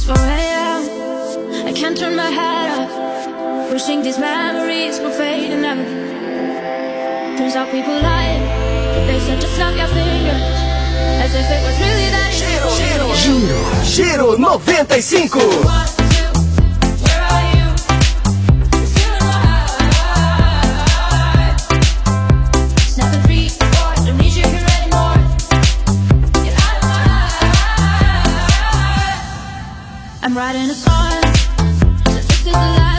4 a.m. I can't turn my head off, wishing these memories will fade and never. Turns out people lie, but they said just snap your fingers, as if it was really that easy. Giro 95. I'm writing a song, so this is the life.